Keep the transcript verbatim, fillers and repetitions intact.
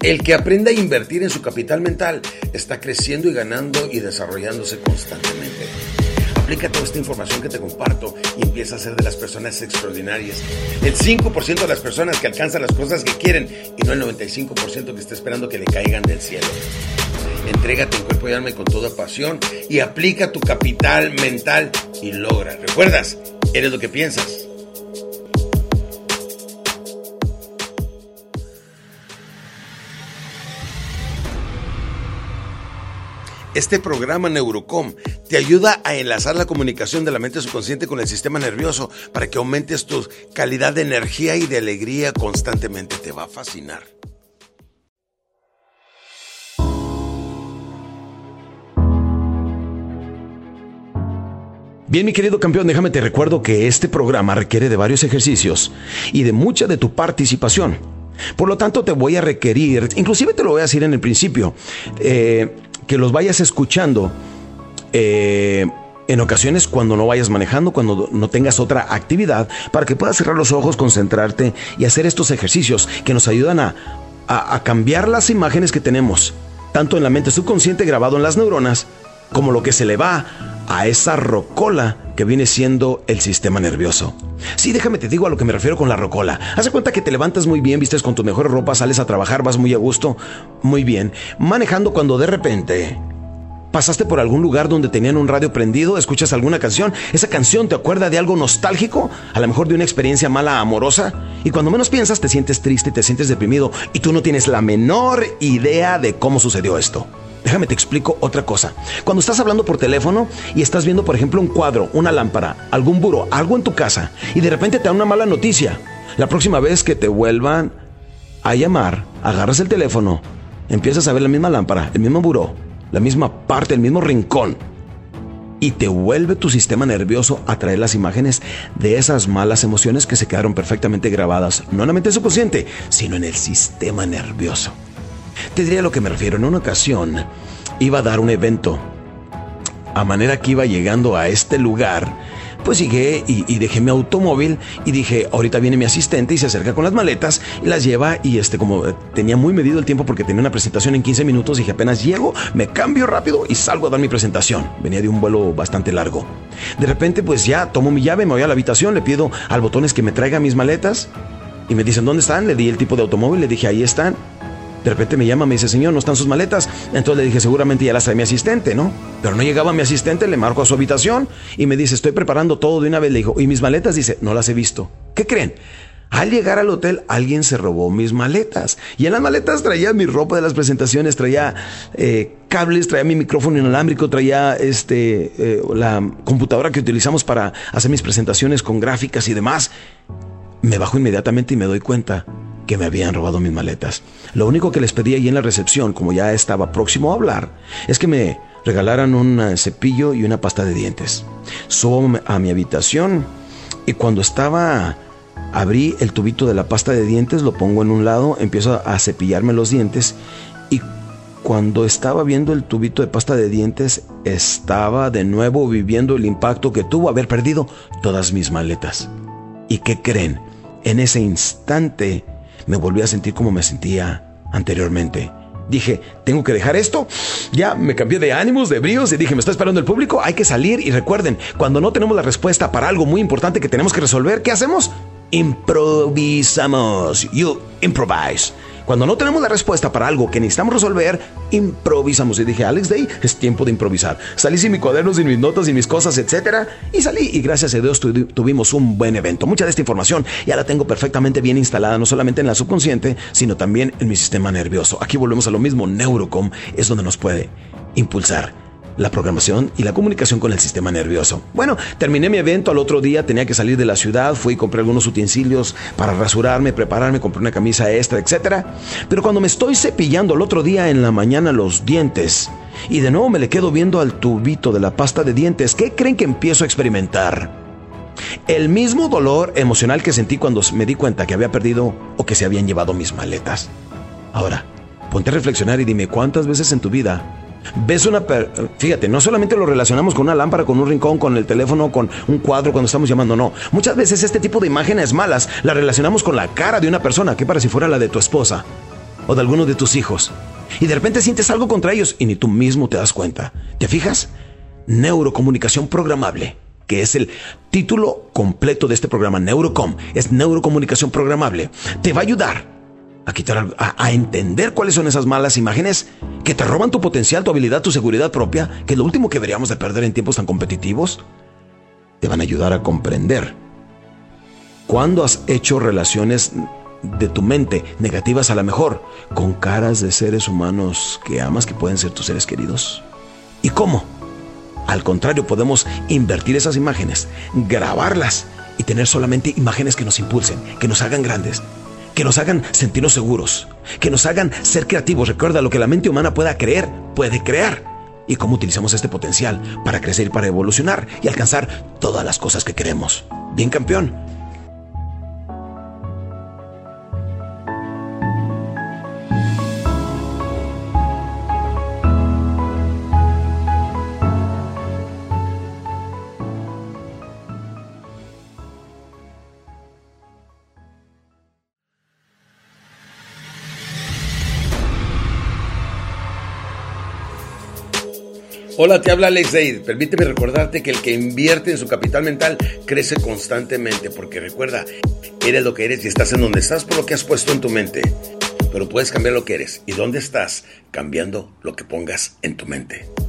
El que aprende a invertir en su capital mental está creciendo y ganando y desarrollándose constantemente. Aplica toda esta información que te comparto y empieza a ser de las personas extraordinarias. El cinco por ciento de las personas que alcanzan las cosas que quieren y no el noventa y cinco por ciento que está esperando que le caigan del cielo. Entrégate en cuerpo y alma y con toda pasión y aplica tu capital mental y logra. ¿Recuerdas? Eres lo que piensas. Este programa Neurocom te ayuda a enlazar la comunicación de la mente subconsciente con el sistema nervioso para que aumentes tu calidad de energía y de alegría constantemente. Te va a fascinar. Bien, mi querido campeón, déjame te recuerdo que este programa requiere de varios ejercicios y de mucha de tu participación. Por lo tanto, te voy a requerir, inclusive te lo voy a decir en el principio, eh... que los vayas escuchando eh, en ocasiones cuando no vayas manejando, cuando no tengas otra actividad, para que puedas cerrar los ojos, concentrarte y hacer estos ejercicios que nos ayudan a, a, a cambiar las imágenes que tenemos, tanto en la mente subconsciente grabado en las neuronas, como lo que se le va a esa rocola que viene siendo el sistema nervioso. Sí, déjame te digo a lo que me refiero con la rocola. Haz de cuenta que te levantas muy bien, vistes con tu mejor ropa, sales a trabajar, vas muy a gusto, muy bien, manejando cuando de repente pasaste por algún lugar donde tenían un radio prendido, escuchas alguna canción, esa canción te acuerda de algo nostálgico, a lo mejor de una experiencia mala amorosa, y cuando menos piensas te sientes triste, te sientes deprimido y tú no tienes la menor idea de cómo sucedió esto. Déjame te explico otra cosa. Cuando estás hablando por teléfono y estás viendo, por ejemplo, un cuadro, una lámpara, algún buró, algo en tu casa, y de repente te da una mala noticia, la próxima vez que te vuelvan a llamar, agarras el teléfono, empiezas a ver la misma lámpara, el mismo buró, la misma parte, el mismo rincón, y te vuelve tu sistema nervioso a traer las imágenes de esas malas emociones que se quedaron perfectamente grabadas, no en la mente subconsciente, sino en el sistema nervioso. Te diré a lo que me refiero. En una ocasión iba a dar un evento, a manera que iba llegando a este lugar, pues llegué y, y dejé mi automóvil y dije, ahorita viene mi asistente y se acerca con las maletas y las lleva, y este como tenía muy medido el tiempo porque tenía una presentación en quince minutos, dije apenas llego, me cambio rápido y salgo a dar mi presentación. Venía de un vuelo bastante largo. De repente pues ya tomo mi llave, me voy a la habitación, le pido al botones que me traiga mis maletas y me dicen, ¿dónde están? Le di el tipo de automóvil, le dije, ahí están. De repente me llama, me dice, señor, ¿no están sus maletas? Entonces le dije, seguramente ya las trae mi asistente, ¿no? Pero no llegaba mi asistente, le marco a su habitación y me dice, estoy preparando todo de una vez. Le digo, ¿y mis maletas? Dice, no las he visto. ¿Qué creen? Al llegar al hotel, alguien se robó mis maletas. Y en las maletas traía mi ropa de las presentaciones, traía eh, cables, traía mi micrófono inalámbrico, traía este, eh, la computadora que utilizamos para hacer mis presentaciones con gráficas y demás. Me bajo inmediatamente y me doy cuenta que me habían robado mis maletas. Lo único que les pedí ahí en la recepción, como ya estaba próximo a hablar, es que me regalaran un cepillo y una pasta de dientes. Subo a mi habitación y cuando estaba, abrí el tubito de la pasta de dientes, lo pongo en un lado, empiezo a cepillarme los dientes y cuando estaba viendo el tubito de pasta de dientes, estaba de nuevo viviendo el impacto que tuvo haber perdido todas mis maletas. ¿Y qué creen? En ese instante me volví a sentir como me sentía anteriormente. Dije, tengo que dejar esto. Ya me cambié de ánimos, de bríos y dije, me está esperando el público, hay que salir. Y recuerden, cuando no tenemos la respuesta para algo muy importante que tenemos que resolver, ¿qué hacemos? Improvisamos. You improvise. Cuando no tenemos la respuesta para algo que necesitamos resolver, improvisamos. Y dije, Alex Day, es tiempo de improvisar. Salí sin mi cuaderno, sin mis notas, sin mis cosas, etcétera. Y salí y gracias a Dios tu- tuvimos un buen evento. Mucha de esta información ya la tengo perfectamente bien instalada, no solamente en la subconsciente, sino también en mi sistema nervioso. Aquí volvemos a lo mismo. Neurocom es donde nos puede impulsar la programación y la comunicación con el sistema nervioso. Bueno, terminé mi evento, al otro día tenía que salir de la ciudad, fui y compré algunos utensilios para rasurarme, prepararme, compré una camisa extra, etcétera. Pero cuando me estoy cepillando el otro día en la mañana los dientes y de nuevo me le quedo viendo al tubito de la pasta de dientes, ¿qué creen que empiezo a experimentar? El mismo dolor emocional que sentí cuando me di cuenta que había perdido o que se habían llevado mis maletas. Ahora, ponte a reflexionar y dime cuántas veces en tu vida ves una... Per- Fíjate, no solamente lo relacionamos con una lámpara, con un rincón, con el teléfono, con un cuadro cuando estamos llamando, no. Muchas veces este tipo de imágenes malas las relacionamos con la cara de una persona, que para si fuera la de tu esposa. o de alguno de tus hijos, y de repente sientes algo contra ellos y ni tú mismo te das cuenta. ¿Te fijas? Neurocomunicación programable, que es el título completo de este programa. Neurocom es neurocomunicación programable. Te va a ayudar a quitar, a, a entender cuáles son esas malas imágenes que te roban tu potencial, tu habilidad, tu seguridad propia, que es lo último que deberíamos de perder en tiempos tan competitivos. Te van a ayudar a comprender cuándo has hecho relaciones de tu mente negativas, a lo mejor con caras de seres humanos que amas, que pueden ser tus seres queridos, y cómo al contrario podemos invertir esas imágenes, grabarlas y tener solamente imágenes que nos impulsen, que nos hagan grandes, que nos hagan sentirnos seguros, que nos hagan ser creativos. Recuerda, lo que la mente humana pueda creer, puede crear. Y cómo utilizamos este potencial para crecer, para evolucionar y alcanzar todas las cosas que queremos. Bien, campeón. Hola, te habla Alex Zayed. Permíteme recordarte que el que invierte en su capital mental crece constantemente, porque recuerda, eres lo que eres y estás en donde estás por lo que has puesto en tu mente. Pero puedes cambiar lo que eres y dónde estás cambiando lo que pongas en tu mente.